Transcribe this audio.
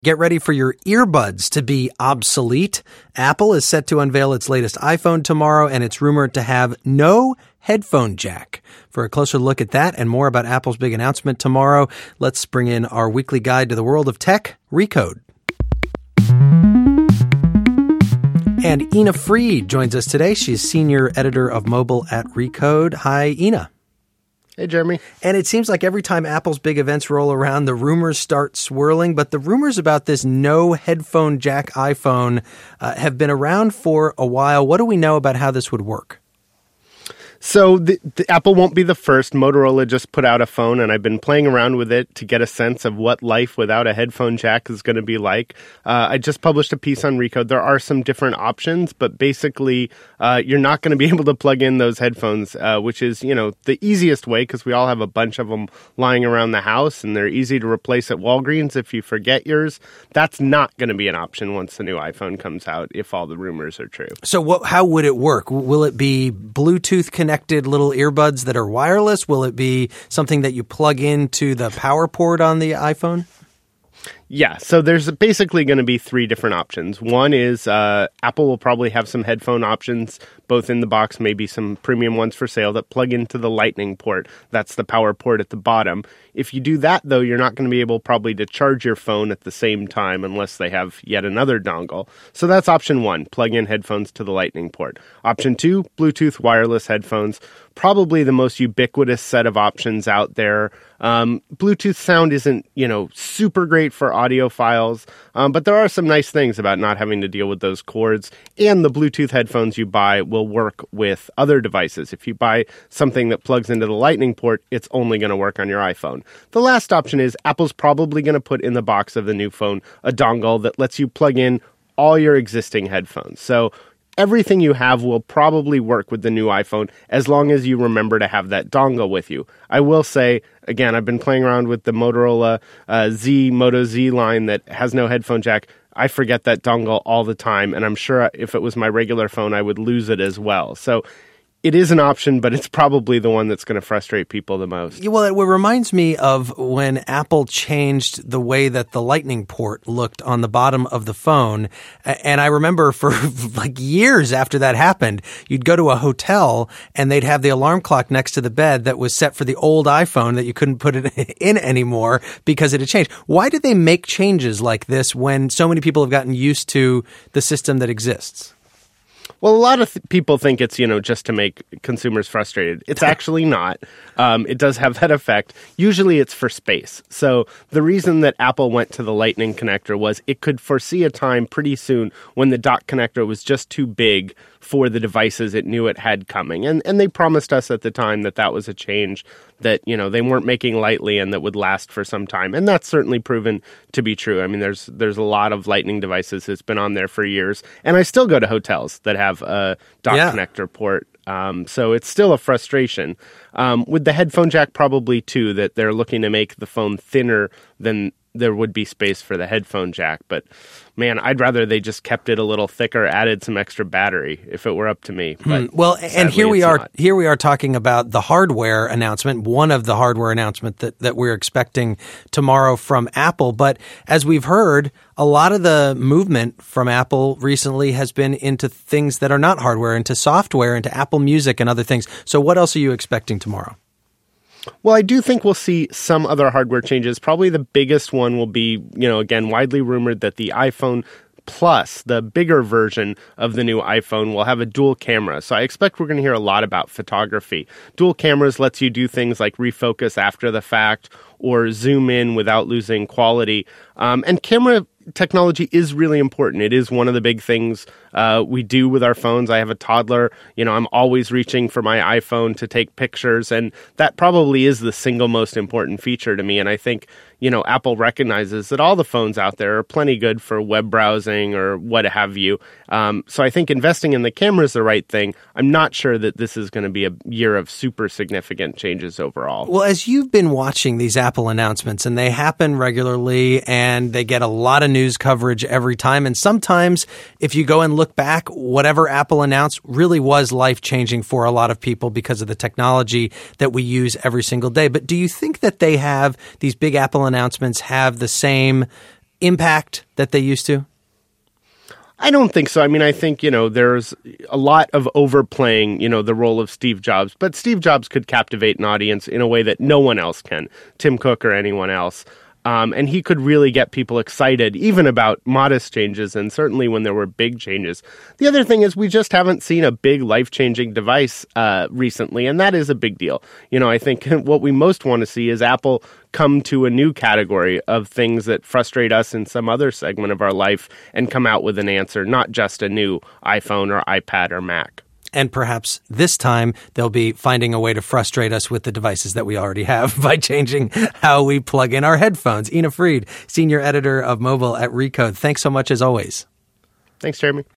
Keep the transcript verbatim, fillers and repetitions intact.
Get ready for your earbuds to be obsolete. Apple is set to unveil its latest iPhone tomorrow, and it's rumored to have no headphone jack. For a closer look at that and more about Apple's big announcement tomorrow, let's bring in our weekly guide to the world of tech, Recode. And Ina Fried joins us today. She's senior editor of mobile at Recode. Hi, Ina. Hey, Jeremy. And it seems like every time Apple's big events roll around, the rumors start swirling. But the rumors about this no headphone jack iPhone uh, have been around for a while. What do we know about how this would work? So the, the Apple won't be the first. Motorola just put out a phone, and I've been playing around with it to get a sense of what life without a headphone jack is going to be like. Uh, I just published a piece on Recode. There are some different options, but basically uh, you're not going to be able to plug in those headphones, uh, which is, you know, the easiest way because we all have a bunch of them lying around the house, and they're easy to replace at Walgreens if you forget yours. That's not going to be an option once the new iPhone comes out, if all the rumors are true. So what, how would it work? Will it be Bluetooth connected? Connected little earbuds that are wireless? Will it be something that you plug into the power port on the iPhone? Yeah, so there's basically going to be three different options. One is uh, Apple will probably have some headphone options, both in the box, maybe some premium ones for sale that plug into the Lightning port. That's the power port at the bottom. If you do that, though, you're not going to be able probably to charge your phone at the same time unless they have yet another dongle. So that's option one, plug in headphones to the Lightning port. Option two, Bluetooth wireless headphones. Probably the most ubiquitous set of options out there. Um, Bluetooth sound isn't, you know, super great for audiophiles, um, but there are some nice things about not having to deal with those cords. And the Bluetooth headphones you buy will work with other devices. If you buy something that plugs into the Lightning port, it's only going to work on your iPhone. The last option is Apple's probably going to put in the box of the new phone a dongle that lets you plug in all your existing headphones. So everything you have will probably work with the new iPhone as long as you remember to have that dongle with you. I will say, again, I've been playing around with the Motorola uh, Z, Moto Z line that has no headphone jack. I forget that dongle all the time, and I'm sure if it was my regular phone, I would lose it as well. So it is an option, but it's probably the one that's going to frustrate people the most. Well, it reminds me of when Apple changed the way that the Lightning port looked on the bottom of the phone. And I remember for like years after that happened, you'd go to a hotel and they'd have the alarm clock next to the bed that was set for the old iPhone that you couldn't put it in anymore because it had changed. Why did they make changes like this when so many people have gotten used to the system that exists? Well, a lot of th- people think it's, you know, just to make consumers frustrated. It's actually not. Um, it does have that effect. Usually it's for space. So the reason that Apple went to the Lightning connector was it could foresee a time pretty soon when the dock connector was just too big for the devices it knew it had coming. And and they promised us at the time that that was a change that, you know, they weren't making lightly and that would last for some time. And that's certainly proven to be true. I mean, there's there's a lot of Lightning devices that's been on there for years. And I still go to hotels that have a dock yeah. connector port. Um, so it's still a frustration. Um, with the headphone jack, probably, too, that they're looking to make the phone thinner than there would be space for the headphone jack. But man, I'd rather they just kept it a little thicker, added some extra battery if it were up to me. But hmm. Well, and here we are, not. here we are talking about the hardware announcement, one of the hardware announcement that, that we're expecting tomorrow from Apple. But as we've heard, a lot of the movement from Apple recently has been into things that are not hardware, into software, into Apple Music and other things. So what else are you expecting tomorrow? Well, I do think we'll see some other hardware changes. Probably the biggest one will be, you know, again, widely rumored that the iPhone Plus, the bigger version of the new iPhone, will have a dual camera. So I expect we're going to hear a lot about photography. Dual cameras lets you do things like refocus after the fact or zoom in without losing quality. Um, and camera technology is really important. It is one of the big things uh, we do with our phones. I have a toddler. You know, I'm always reaching for my iPhone to take pictures, and that probably is the single most important feature to me. And I think, you know, Apple recognizes that all the phones out there are plenty good for web browsing or what have you. Um, so I think investing in the camera is the right thing. I'm not sure that this is going to be a year of super significant changes overall. Well, as you've been watching these Apple announcements, and they happen regularly, and they get a lot of news coverage every time, and sometimes if you go and look back, whatever Apple announced really was life-changing for a lot of people because of the technology that we use every single day. But do you think that they have, these big Apple announcements have the same impact that they used to? I don't think so. I mean, I think, you know, there's a lot of overplaying, you know, the role of Steve Jobs. But Steve Jobs could captivate an audience in a way that no one else can, Tim Cook or anyone else. Um, and he could really get people excited, even about modest changes, and certainly when there were big changes. The other thing is we just haven't seen a big life-changing device uh, recently, and that is a big deal. You know, I think what we most want to see is Apple come to a new category of things that frustrate us in some other segment of our life and come out with an answer, not just a new iPhone or iPad or Mac. And perhaps this time they'll be finding a way to frustrate us with the devices that we already have by changing how we plug in our headphones. Ina Fried, senior editor of mobile at Recode. Thanks so much as always. Thanks, Jeremy.